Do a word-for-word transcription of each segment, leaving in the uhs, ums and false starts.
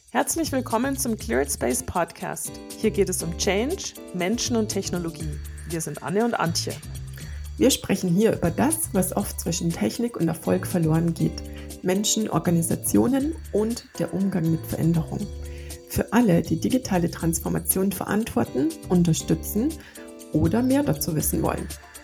Herzlich willkommen zum Cleared Space Podcast. Hier geht es um Change, Menschen und Technologie. Wir sind Anne und Antje. Wir sprechen hier über das, was oft zwischen Technik und Erfolg verloren geht. Menschen, Organisationen und der Umgang mit Veränderung. Für alle, die digitale Transformation verantworten, unterstützen oder mehr dazu wissen wollen.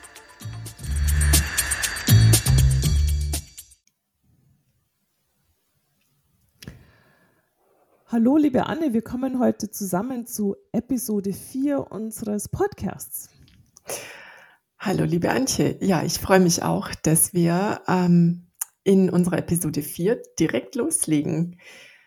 Hallo liebe Anne, wir kommen heute zusammen zu Episode vier unseres Podcasts. Hallo liebe Antje, ja, ich freue mich auch, dass wir ähm, in unserer Episode vier direkt loslegen.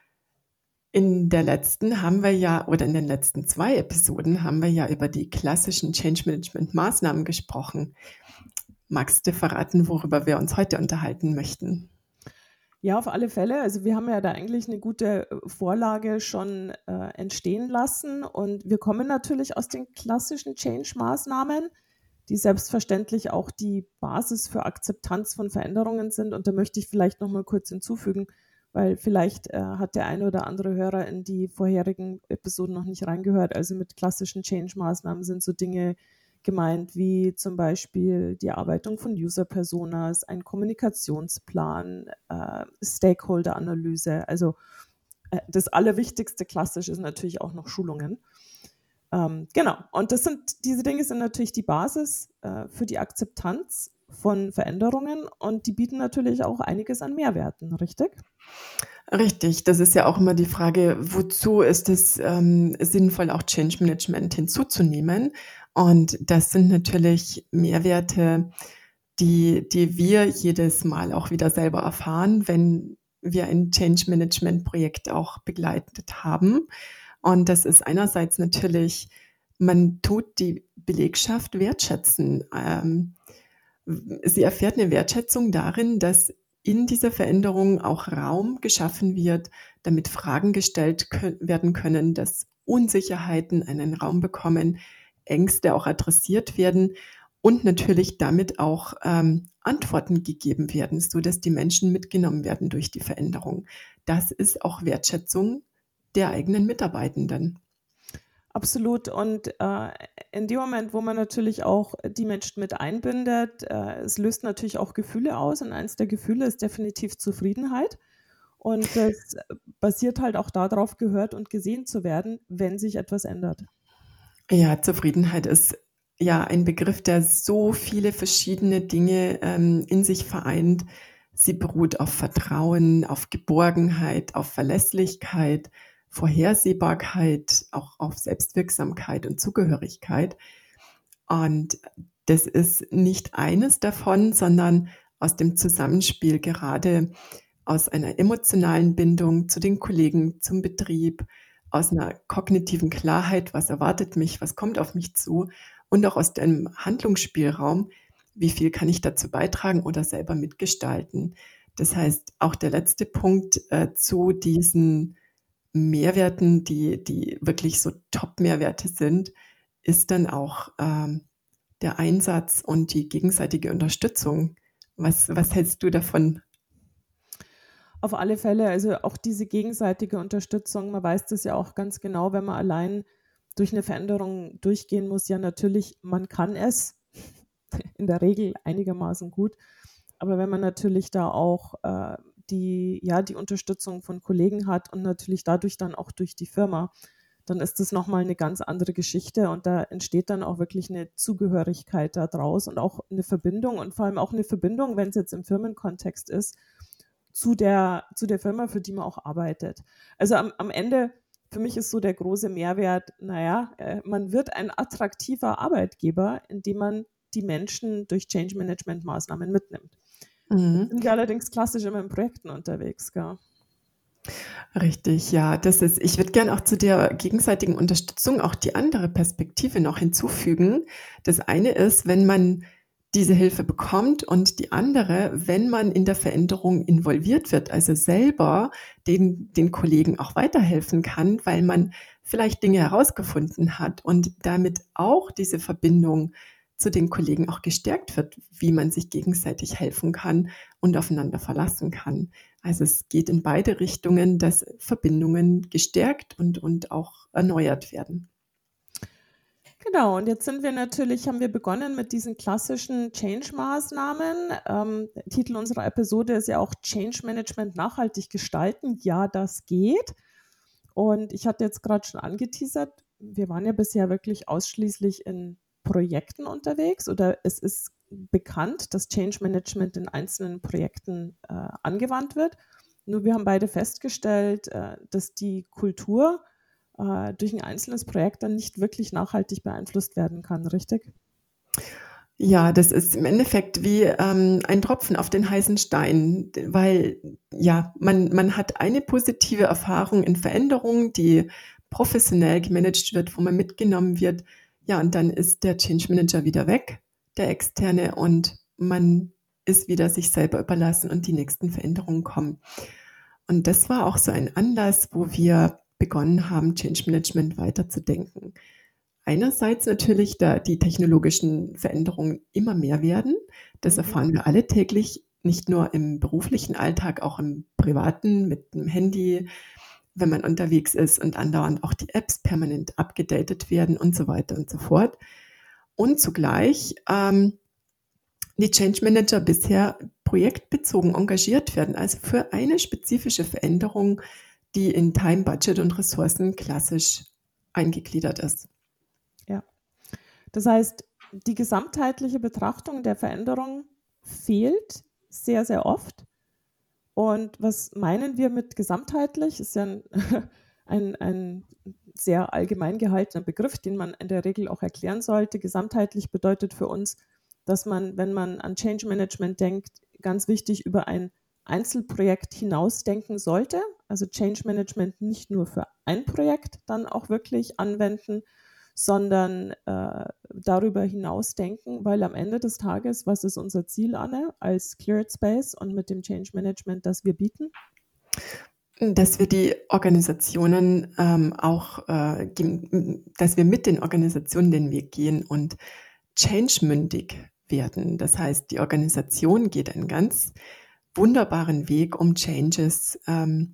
In der letzten haben wir ja, oder in den letzten zwei Episoden haben wir ja über die klassischen Change Management Maßnahmen gesprochen. Magst du verraten, worüber wir uns heute unterhalten möchten? Ja, auf alle Fälle. Also wir haben ja da eigentlich eine gute Vorlage schon äh, entstehen lassen und wir kommen natürlich aus den klassischen Change-Maßnahmen, die selbstverständlich auch die Basis für Akzeptanz von Veränderungen sind. Und da möchte ich vielleicht noch mal kurz hinzufügen, weil vielleicht äh, hat der eine oder andere Hörer in die vorherigen Episoden noch nicht reingehört. Also mit klassischen Change-Maßnahmen sind so Dinge gemeint, wie zum Beispiel die Erarbeitung von User-Personas, ein Kommunikationsplan, äh, Stakeholder-Analyse. Also äh, das Allerwichtigste klassisch ist natürlich auch noch Schulungen. Ähm, genau, und das sind, diese Dinge sind natürlich die Basis äh, für die Akzeptanz von Veränderungen und die bieten natürlich auch einiges an Mehrwerten, richtig? Richtig, das ist ja auch immer die Frage, wozu ist es ähm, sinnvoll, auch Change Management hinzuzunehmen? Und das sind natürlich Mehrwerte, die, die wir jedes Mal auch wieder selber erfahren, wenn wir ein Change Management Projekt auch begleitet haben. Und das ist einerseits natürlich, man tut die Belegschaft wertschätzen. Ähm, sie erfährt eine Wertschätzung darin, dass in dieser Veränderung auch Raum geschaffen wird, damit Fragen gestellt werden können, dass Unsicherheiten einen Raum bekommen, Ängste auch adressiert werden und natürlich damit auch ähm, Antworten gegeben werden, sodass die Menschen mitgenommen werden durch die Veränderung. Das ist auch Wertschätzung der eigenen Mitarbeitenden. Absolut. Und äh, in dem Moment, wo man natürlich auch die Menschen mit einbindet, äh, es löst natürlich auch Gefühle aus. Und eins der Gefühle ist definitiv Zufriedenheit. Und das basiert halt auch darauf, gehört und gesehen zu werden, wenn sich etwas ändert. Ja, Zufriedenheit ist ja ein Begriff, der so viele verschiedene Dinge ähm, in sich vereint. Sie beruht auf Vertrauen, auf Geborgenheit, auf Verlässlichkeit, Vorhersehbarkeit, auch auf Selbstwirksamkeit und Zugehörigkeit. Und das ist nicht eines davon, sondern aus dem Zusammenspiel gerade aus einer emotionalen Bindung zu den Kollegen, zum Betrieb, aus einer kognitiven Klarheit, was erwartet mich, was kommt auf mich zu und auch aus dem Handlungsspielraum, wie viel kann ich dazu beitragen oder selber mitgestalten. Das heißt, auch der letzte Punkt äh, zu diesen Mehrwerten, die, die wirklich so Top-Mehrwerte sind, ist dann auch ähm, der Einsatz und die gegenseitige Unterstützung. Was, was hältst du davon? Auf alle Fälle, also auch diese gegenseitige Unterstützung, man weiß das ja auch ganz genau, wenn man allein durch eine Veränderung durchgehen muss, ja natürlich, man kann es in der Regel einigermaßen gut, aber wenn man natürlich da auch äh, die, ja, die Unterstützung von Kollegen hat und natürlich dadurch dann auch durch die Firma, dann ist das nochmal eine ganz andere Geschichte und da entsteht dann auch wirklich eine Zugehörigkeit da draus und auch eine Verbindung und vor allem auch eine Verbindung, wenn es jetzt im Firmenkontext ist, zu der, zu der Firma, für die man auch arbeitet. Also am, am Ende, für mich ist so der große Mehrwert, naja, äh, man wird ein attraktiver Arbeitgeber, indem man die Menschen durch Change-Management-Maßnahmen mitnimmt. Mhm. Sind wir allerdings klassisch immer in Projekten unterwegs, gell? Richtig, ja, das ist, ich würde gerne auch zu der gegenseitigen Unterstützung auch die andere Perspektive noch hinzufügen. Das eine ist, wenn man diese Hilfe bekommt und die andere, wenn man in der Veränderung involviert wird, also selber den, den Kollegen auch weiterhelfen kann, weil man vielleicht Dinge herausgefunden hat und damit auch diese Verbindung zu den Kollegen auch gestärkt wird, wie man sich gegenseitig helfen kann und aufeinander verlassen kann. Also es geht in beide Richtungen, dass Verbindungen gestärkt und, und auch erneuert werden. Genau, und jetzt sind wir natürlich, haben wir begonnen mit diesen klassischen Change-Maßnahmen. Ähm, Titel unserer Episode ist ja auch Change Management nachhaltig gestalten. Ja, das geht. Und ich hatte jetzt gerade schon angeteasert, wir waren ja bisher wirklich ausschließlich in Projekten unterwegs oder es ist bekannt, dass Change Management in einzelnen Projekten äh, angewandt wird. Nur wir haben beide festgestellt, äh, dass die Kultur äh, durch ein einzelnes Projekt dann nicht wirklich nachhaltig beeinflusst werden kann, richtig? Ja, das ist im Endeffekt wie ähm, ein Tropfen auf den heißen Stein, weil ja, man, man hat eine positive Erfahrung in Veränderungen, die professionell gemanagt wird, wo man mitgenommen wird. Ja, und dann ist der Change Manager wieder weg, der externe, und man ist wieder sich selber überlassen und die nächsten Veränderungen kommen. Und das war auch so ein Anlass, wo wir begonnen haben, Change Management weiterzudenken. Einerseits natürlich, da die technologischen Veränderungen immer mehr werden. Das Mhm. erfahren wir alle täglich, nicht nur im beruflichen Alltag, auch im privaten, mit dem Handy, wenn man unterwegs ist und andauernd auch die Apps permanent abgedatet werden und so weiter und so fort. Und zugleich ähm, die Change Manager bisher projektbezogen engagiert werden, also für eine spezifische Veränderung, die in Time, Budget und Ressourcen klassisch eingegliedert ist. Ja. Das heißt, die gesamtheitliche Betrachtung der Veränderung fehlt sehr, sehr oft. Und was meinen wir mit gesamtheitlich? Ist ja ein, ein, ein sehr allgemein gehaltener Begriff, den man in der Regel auch erklären sollte. Gesamtheitlich bedeutet für uns, dass man, wenn man an Change Management denkt, ganz wichtig über ein Einzelprojekt hinausdenken sollte. Also Change Management nicht nur für ein Projekt dann auch wirklich anwenden, sondern äh, darüber hinaus denken, weil am Ende des Tages, was ist unser Ziel, Anne, als Cleared Space und mit dem Change Management, das wir bieten? Dass wir die Organisationen ähm, auch, äh, dass wir mit den Organisationen den Weg gehen und change-mündig werden. Das heißt, die Organisation geht einen ganz wunderbaren Weg, um Changes ähm,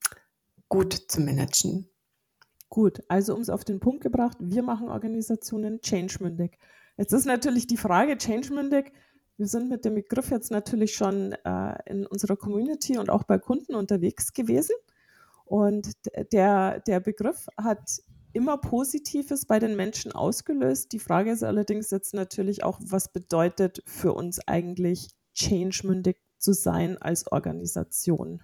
gut zu managen. Gut, also um es auf den Punkt gebracht, wir machen Organisationen change-mündig. Jetzt ist natürlich die Frage, change-mündig, wir sind mit dem Begriff jetzt natürlich schon äh, in unserer Community und auch bei Kunden unterwegs gewesen. Und der, der Begriff hat immer Positives bei den Menschen ausgelöst. Die Frage ist allerdings jetzt natürlich auch, was bedeutet für uns eigentlich change-mündig zu sein als Organisation?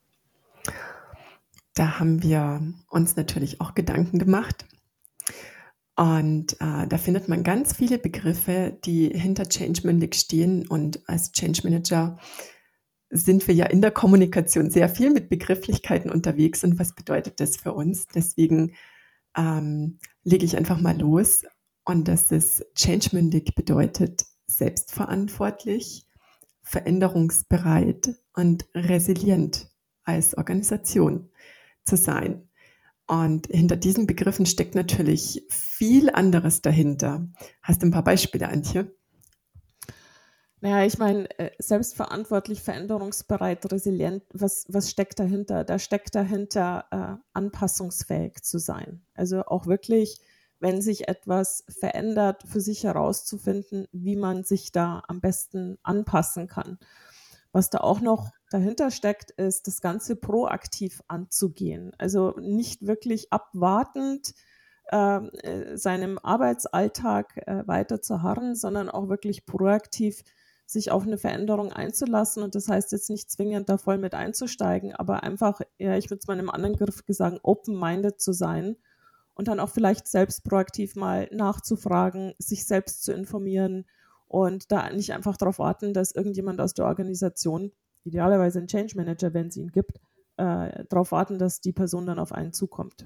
Da haben wir uns natürlich auch Gedanken gemacht. Und äh, da findet man ganz viele Begriffe, die hinter change-mündig stehen. Und als Change Manager sind wir ja in der Kommunikation sehr viel mit Begrifflichkeiten unterwegs. Und was bedeutet das für uns? Deswegen ähm, lege ich einfach mal los. Und das ist change-mündig bedeutet selbstverantwortlich, veränderungsbereit und resilient als Organisation zu sein. Und hinter diesen Begriffen steckt natürlich viel anderes dahinter. Hast du ein paar Beispiele, Antje? Naja, ich meine, selbstverantwortlich, veränderungsbereit, resilient, was, was steckt dahinter? Da steckt dahinter, äh, anpassungsfähig zu sein. Also auch wirklich, wenn sich etwas verändert, für sich herauszufinden, wie man sich da am besten anpassen kann. Was da auch noch dahinter steckt, ist, das Ganze proaktiv anzugehen. Also nicht wirklich abwartend äh, seinem Arbeitsalltag äh, weiter zu harren, sondern auch wirklich proaktiv sich auf eine Veränderung einzulassen. Und das heißt jetzt nicht zwingend da voll mit einzusteigen, aber einfach, ja, ich würde es mal in einem anderen Griff gesagt, open-minded zu sein und dann auch vielleicht selbst proaktiv mal nachzufragen, sich selbst zu informieren und da nicht einfach darauf warten, dass irgendjemand aus der Organisation, idealerweise ein Change Manager, wenn es ihn gibt, äh, darauf warten, dass die Person dann auf einen zukommt.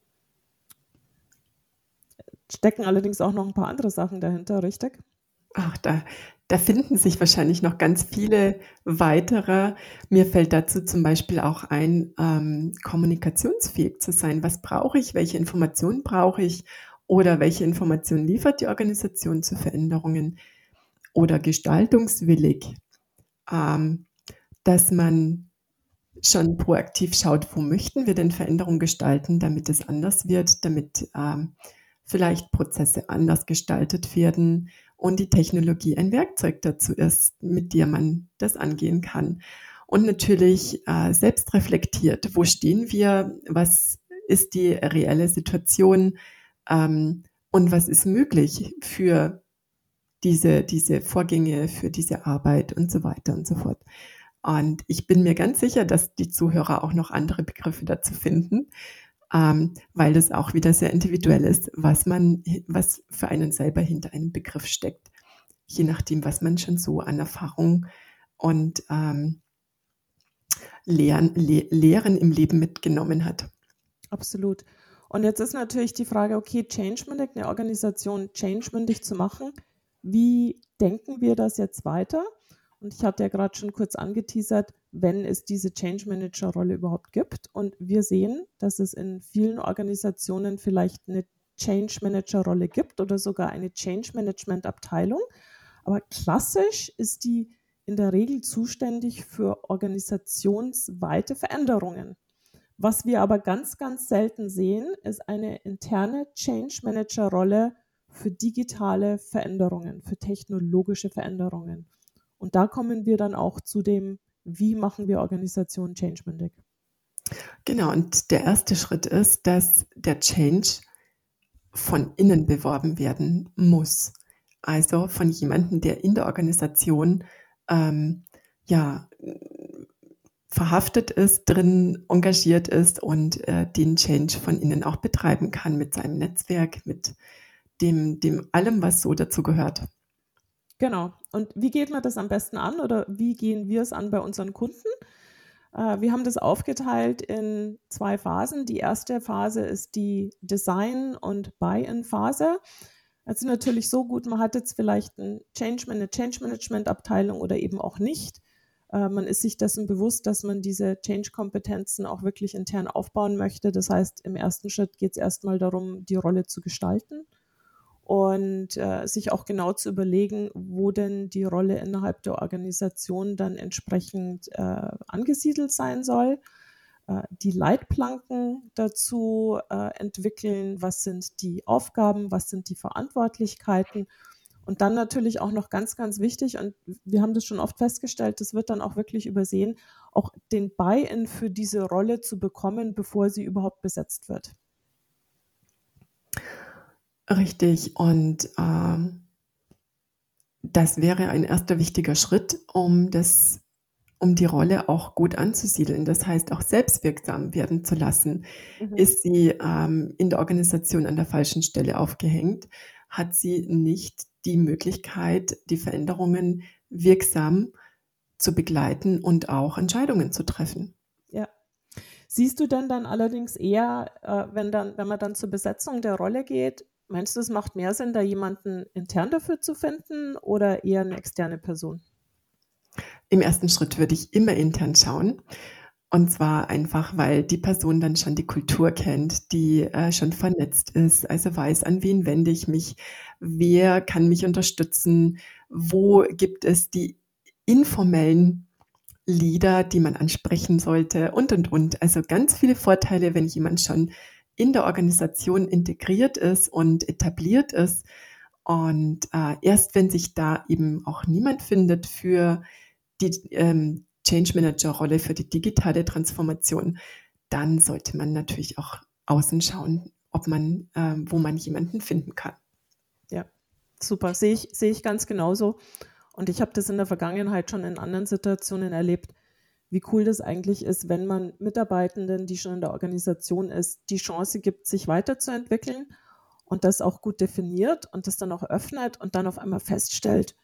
Stecken allerdings auch noch ein paar andere Sachen dahinter, richtig? Ach, da, da finden sich wahrscheinlich noch ganz viele weitere. Mir fällt dazu zum Beispiel auch ein, ähm, kommunikationsfähig zu sein. Was brauche ich? Welche Informationen brauche ich? Oder welche Informationen liefert die Organisation zu Veränderungen? Oder gestaltungswillig, ähm, dass man schon proaktiv schaut, wo möchten wir denn Veränderung gestalten, damit es anders wird, damit ähm, vielleicht Prozesse anders gestaltet werden und die Technologie ein Werkzeug dazu ist, mit dem man das angehen kann. Und natürlich äh, selbst reflektiert, wo stehen wir, was ist die reelle Situation ähm, und was ist möglich für diese, diese Vorgänge, für diese Arbeit und so weiter und so fort. Und ich bin mir ganz sicher, dass die Zuhörer auch noch andere Begriffe dazu finden, ähm, weil das auch wieder sehr individuell ist, was man, was für einen selber hinter einem Begriff steckt, je nachdem, was man schon so an Erfahrung und ähm, Lehren, Le- Lehren im Leben mitgenommen hat. Absolut. Und jetzt ist natürlich die Frage, okay, change-mündig, eine Organisation change-mündig zu machen, wie denken wir das jetzt weiter? Und ich hatte ja gerade schon kurz angeteasert, wenn es diese Change-Manager-Rolle überhaupt gibt. Und wir sehen, dass es in vielen Organisationen vielleicht eine Change-Manager-Rolle gibt oder sogar eine Change-Management-Abteilung. Aber klassisch ist die in der Regel zuständig für organisationsweite Veränderungen. Was wir aber ganz, ganz selten sehen, ist eine interne Change-Manager-Rolle für digitale Veränderungen, für technologische Veränderungen. Und da kommen wir dann auch zu dem, wie machen wir Organisationen change-mündig. Genau, und der erste Schritt ist, dass der Change von innen beworben werden muss. Also von jemandem, der in der Organisation ähm, ja, verhaftet ist, drin engagiert ist und äh, den Change von innen auch betreiben kann mit seinem Netzwerk, mit dem, dem allem, was so dazu gehört. Genau. Und wie geht man das am besten an oder wie gehen wir es an bei unseren Kunden? Äh, wir haben das aufgeteilt in zwei Phasen. Die erste Phase ist die Design- und Buy-in-Phase. Also natürlich so gut, man hat jetzt vielleicht ein Change, eine Change-Management-Abteilung oder eben auch nicht. Äh, man ist sich dessen bewusst, dass man diese Change-Kompetenzen auch wirklich intern aufbauen möchte. Das heißt, im ersten Schritt geht es erstmal darum, die Rolle zu gestalten und äh, sich auch genau zu überlegen, wo denn die Rolle innerhalb der Organisation dann entsprechend äh, angesiedelt sein soll. Äh, die Leitplanken dazu äh, entwickeln, was sind die Aufgaben, was sind die Verantwortlichkeiten und dann natürlich auch noch ganz, ganz wichtig, und wir haben das schon oft festgestellt, das wird dann auch wirklich übersehen, auch den Buy-in für diese Rolle zu bekommen, bevor sie überhaupt besetzt wird. Richtig, und ähm, das wäre ein erster wichtiger Schritt, um das, um die Rolle auch gut anzusiedeln. Das heißt, auch selbstwirksam werden zu lassen. Mhm. Ist sie ähm, in der Organisation an der falschen Stelle aufgehängt, hat sie nicht die Möglichkeit, die Veränderungen wirksam zu begleiten und auch Entscheidungen zu treffen. Ja. Siehst du denn dann allerdings eher, äh, wenn, dann, wenn man dann zur Besetzung der Rolle geht, meinst du, es macht mehr Sinn, da jemanden intern dafür zu finden oder eher eine externe Person? Im ersten Schritt würde ich immer intern schauen. Und zwar einfach, weil die Person dann schon die Kultur kennt, die äh, schon vernetzt ist, also weiß, an wen wende ich mich, wer kann mich unterstützen, wo gibt es die informellen Leader, die man ansprechen sollte und, und, und. Also ganz viele Vorteile, wenn jemand schon in der Organisation integriert ist und etabliert ist. Und äh, erst wenn sich da eben auch niemand findet für die ähm, Change Manager-Rolle, für die digitale Transformation, dann sollte man natürlich auch außen schauen, ob man, äh, wo man jemanden finden kann. Ja, super. Sehe ich, sehe ich ganz genauso. Und ich habe das in der Vergangenheit schon in anderen Situationen erlebt, wie cool das eigentlich ist, wenn man Mitarbeitenden, die schon in der Organisation ist, die Chance gibt, sich weiterzuentwickeln und das auch gut definiert und das dann auch öffnet und dann auf einmal feststellt,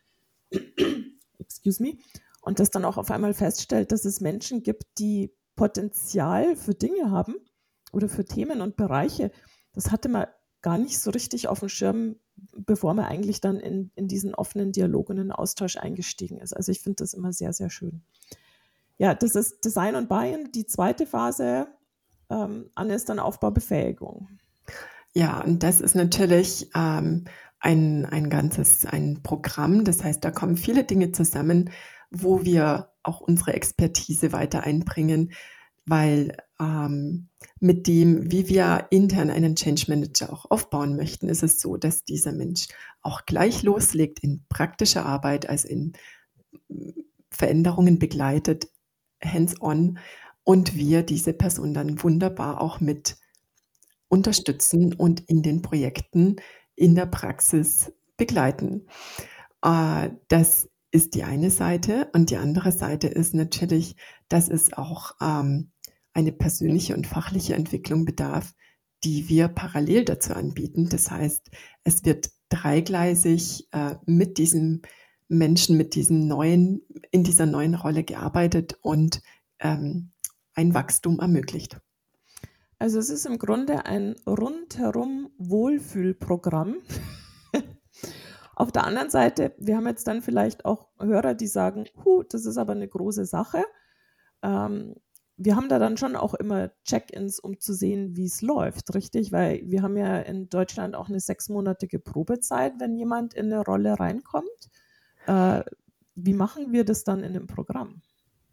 excuse me, und das dann auch auf einmal feststellt, dass es Menschen gibt, die Potenzial für Dinge haben oder für Themen und Bereiche. Das hatte man gar nicht so richtig auf dem Schirm, bevor man eigentlich dann in, in diesen offenen Dialog und in den Austausch eingestiegen ist. Also ich finde das immer sehr, sehr schön. Ja, das ist Design und Buy-in. Die zweite Phase, ähm, Anne, ist dann Aufbaubefähigung. Ja, und das ist natürlich ähm, ein, ein ganzes, ein Programm. Das heißt, da kommen viele Dinge zusammen, wo wir auch unsere Expertise weiter einbringen, weil ähm, mit dem, wie wir intern einen Change Manager auch aufbauen möchten, ist es so, dass dieser Mensch auch gleich loslegt in praktischer Arbeit, also in Veränderungen begleitet, hands-on, und wir diese Person dann wunderbar auch mit unterstützen und in den Projekten in der Praxis begleiten. Äh, das ist die eine Seite, und die andere Seite ist natürlich, dass es auch ähm, eine persönliche und fachliche Entwicklung bedarf, die wir parallel dazu anbieten. Das heißt, es wird dreigleisig äh, mit diesem Menschen, mit diesem neuen, in dieser neuen Rolle gearbeitet und ähm, ein Wachstum ermöglicht. Also es ist im Grunde ein rundherum Wohlfühlprogramm. Auf der anderen Seite, wir haben jetzt dann vielleicht auch Hörer, die sagen, huh, das ist aber eine große Sache. Ähm, wir haben da dann schon auch immer Check-ins, um zu sehen, wie es läuft, richtig? Weil wir haben ja in Deutschland auch eine sechsmonatige Probezeit, wenn jemand in eine Rolle reinkommt. Äh, wie machen wir das dann in dem Programm?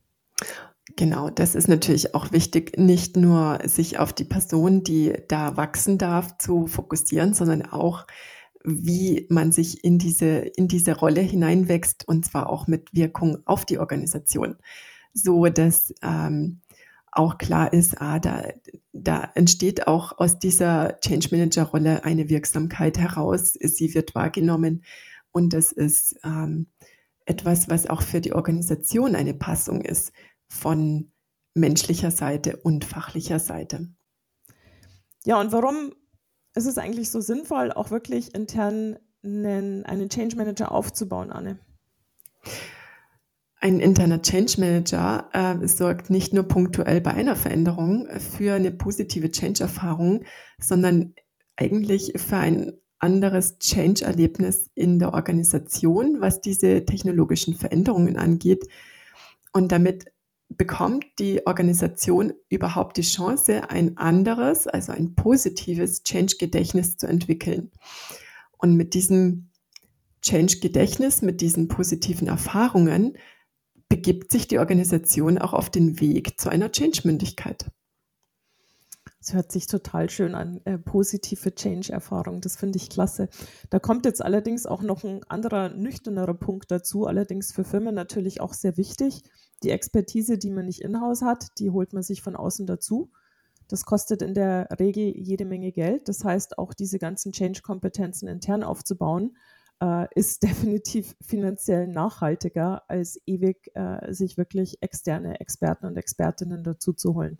Genau, das ist natürlich auch wichtig, nicht nur sich auf die Person, die da wachsen darf, zu fokussieren, sondern auch, wie man sich in diese, in diese Rolle hineinwächst, und zwar auch mit Wirkung auf die Organisation, so dass ähm, auch klar ist, ah, da, da entsteht auch aus dieser Change Manager Rolle eine Wirksamkeit heraus. Sie wird wahrgenommen, und das ist ähm, etwas, was auch für die Organisation eine Passung ist von menschlicher Seite und fachlicher Seite. Ja, und warum ist es eigentlich so sinnvoll, auch wirklich intern einen, einen Change Manager aufzubauen, Anne? Ein interner Change Manager äh, sorgt nicht nur punktuell bei einer Veränderung für eine positive Change-Erfahrung, sondern eigentlich für ein anderes Change-Erlebnis in der Organisation, was diese technologischen Veränderungen angeht. Und damit bekommt die Organisation überhaupt die Chance, ein anderes, also ein positives Change-Gedächtnis zu entwickeln. Und mit diesem Change-Gedächtnis, mit diesen positiven Erfahrungen, begibt sich die Organisation auch auf den Weg zu einer Change-Mündigkeit. Das hört sich total schön an, äh, positive Change-Erfahrung, das finde ich klasse. Da kommt jetzt allerdings auch noch ein anderer, nüchternerer Punkt dazu, allerdings für Firmen natürlich auch sehr wichtig. Die Expertise, die man nicht in-house hat, die holt man sich von außen dazu. Das kostet in der Regel jede Menge Geld. Das heißt, auch diese ganzen Change-Kompetenzen intern aufzubauen, äh, ist definitiv finanziell nachhaltiger, als ewig äh, sich wirklich externe Experten und Expertinnen dazu zu holen.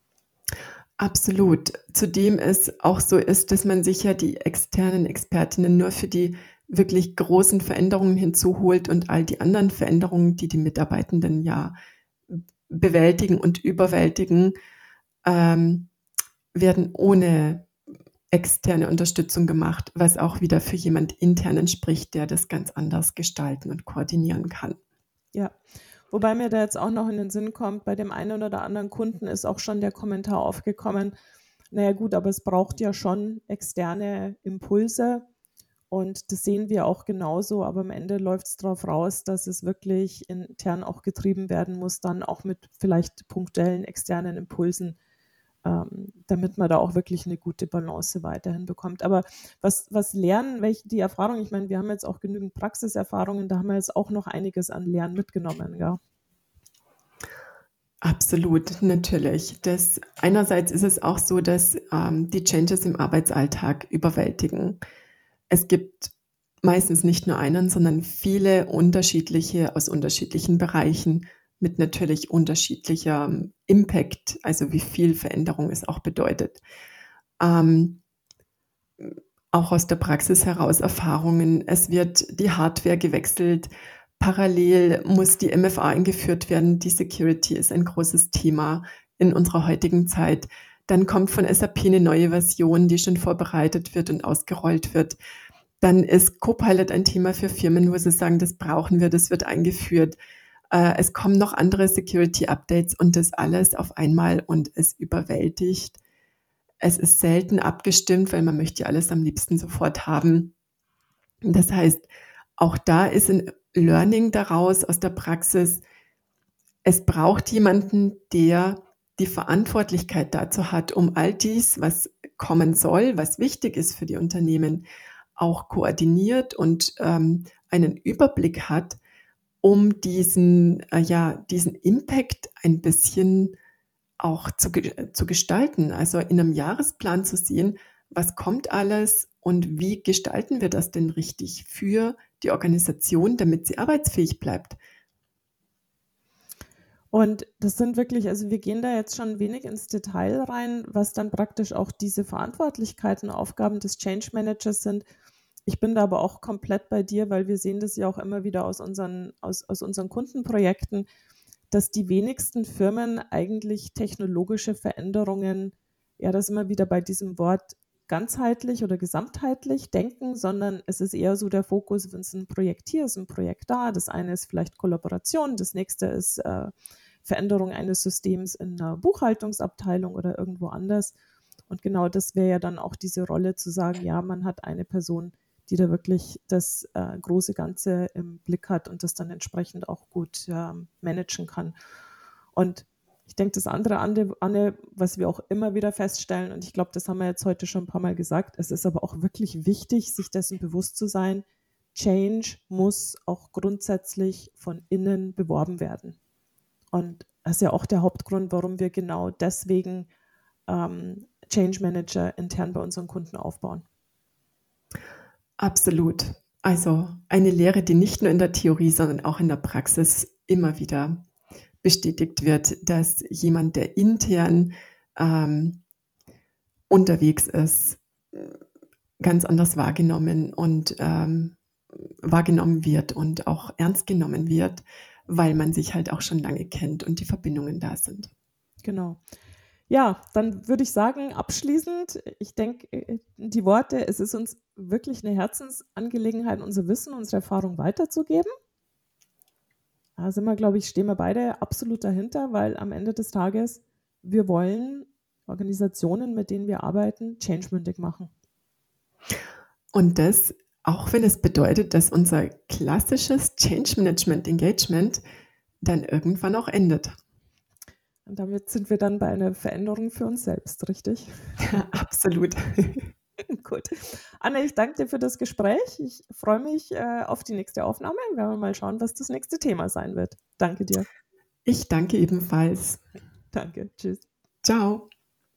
Absolut. Zudem es auch so ist, dass man sich ja die externen Expertinnen nur für die wirklich großen Veränderungen hinzuholt, und all die anderen Veränderungen, die die Mitarbeitenden ja bewältigen und überwältigen, ähm, werden ohne externe Unterstützung gemacht, was auch wieder für jemand internen spricht, der das ganz anders gestalten und koordinieren kann. Ja, wobei mir da jetzt auch noch in den Sinn kommt, bei dem einen oder anderen Kunden ist auch schon der Kommentar aufgekommen, naja gut, aber es braucht ja schon externe Impulse, und das sehen wir auch genauso, aber am Ende läuft es darauf raus, dass es wirklich intern auch getrieben werden muss, dann auch mit vielleicht punktuellen externen Impulsen, ähm, damit man da auch wirklich eine gute Balance weiterhin bekommt. Aber was, was lernen, welche die Erfahrung, ich meine, wir haben jetzt auch genügend Praxiserfahrungen, da haben wir jetzt auch noch einiges an Lernen mitgenommen, ja. Absolut, natürlich. Das, einerseits ist es auch so, dass ähm, die Changes im Arbeitsalltag überwältigen. Es gibt meistens nicht nur einen, sondern viele unterschiedliche aus unterschiedlichen Bereichen mit natürlich unterschiedlicher Impact, also wie viel Veränderung es auch bedeutet. Ähm, auch aus der Praxis heraus Erfahrungen. Es wird die Hardware gewechselt. Parallel muss die M F A eingeführt werden. Die Security ist ein großes Thema in unserer heutigen Zeit. Dann kommt von S A P eine neue Version, die schon vorbereitet wird und ausgerollt wird. Dann ist Copilot ein Thema für Firmen, wo sie sagen, das brauchen wir, das wird eingeführt. Äh, es kommen noch andere Security-Updates und das alles auf einmal, und es überwältigt Es ist selten abgestimmt, weil man möchte ja alles am liebsten sofort haben. Das heißt, auch da ist ein Learning daraus aus der Praxis. Es braucht jemanden, der die Verantwortlichkeit dazu hat, um all dies, was kommen soll, was wichtig ist für die Unternehmen, auch koordiniert und ähm, einen Überblick hat, um diesen, äh, ja, diesen Impact ein bisschen auch zu, zu gestalten. Also in einem Jahresplan zu sehen, was kommt alles und wie gestalten wir das denn richtig für die Organisation, damit sie arbeitsfähig bleibt. Und das sind wirklich, also wir gehen da jetzt schon wenig ins Detail rein, was dann praktisch auch diese Verantwortlichkeiten, Aufgaben des Change Managers sind. Ich bin da aber auch komplett bei dir, weil wir sehen das ja auch immer wieder aus unseren, aus, aus unseren Kundenprojekten, dass die wenigsten Firmen eigentlich technologische Veränderungen, ja, das immer wieder bei diesem Wort ganzheitlich oder gesamtheitlich denken, sondern es ist eher so der Fokus, wenn es ein Projekt hier ist, ein Projekt da. Das eine ist vielleicht Kollaboration, das nächste ist äh, Veränderung eines Systems in einer Buchhaltungsabteilung oder irgendwo anders. Und genau das wäre ja dann auch diese Rolle zu sagen, ja, man hat eine Person, die da wirklich das äh, große Ganze im Blick hat und das dann entsprechend auch gut äh, managen kann. Und ich denke, das andere, Anne, was wir auch immer wieder feststellen, und ich glaube, das haben wir jetzt heute schon ein paar Mal gesagt, es ist aber auch wirklich wichtig, sich dessen bewusst zu sein, Change muss auch grundsätzlich von innen beworben werden. Und das ist ja auch der Hauptgrund, warum wir genau deswegen ähm, Change Manager intern bei unseren Kunden aufbauen. Absolut. Also eine Lehre, die nicht nur in der Theorie, sondern auch in der Praxis immer wieder bestätigt wird, dass jemand, der intern ähm, unterwegs ist, ganz anders wahrgenommen und ähm, wahrgenommen wird und auch ernst genommen wird, weil man sich halt auch schon lange kennt und die Verbindungen da sind. Genau. Ja, dann würde ich sagen, abschließend, ich denke, die Worte, es ist uns wirklich eine Herzensangelegenheit, unser Wissen, unsere Erfahrung weiterzugeben. Da sind wir, glaube ich, stehen wir beide absolut dahinter, weil am Ende des Tages, wir wollen Organisationen, mit denen wir arbeiten, change-mündig machen. Und das, auch wenn es bedeutet, dass unser klassisches Change-Management-Engagement dann irgendwann auch endet. Und damit sind wir dann bei einer Veränderung für uns selbst, richtig? Ja, absolut. Gut. Anne, ich danke dir für das Gespräch. Ich freue mich äh, auf die nächste Aufnahme. Wir werden mal schauen, was das nächste Thema sein wird. Danke dir. Ich danke ebenfalls. Danke. Tschüss. Ciao.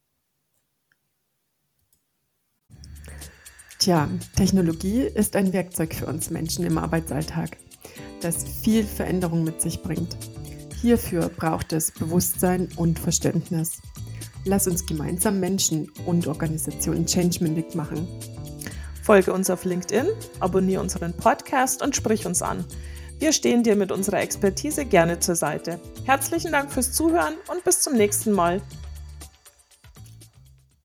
Tja, Technologie ist ein Werkzeug für uns Menschen im Arbeitsalltag, das viel Veränderung mit sich bringt. Hierfür braucht es Bewusstsein und Verständnis. Lass uns gemeinsam Menschen und Organisationen change-mündig machen. Folge uns auf LinkedIn, abonniere unseren Podcast und sprich uns an. Wir stehen dir mit unserer Expertise gerne zur Seite. Herzlichen Dank fürs Zuhören und bis zum nächsten Mal.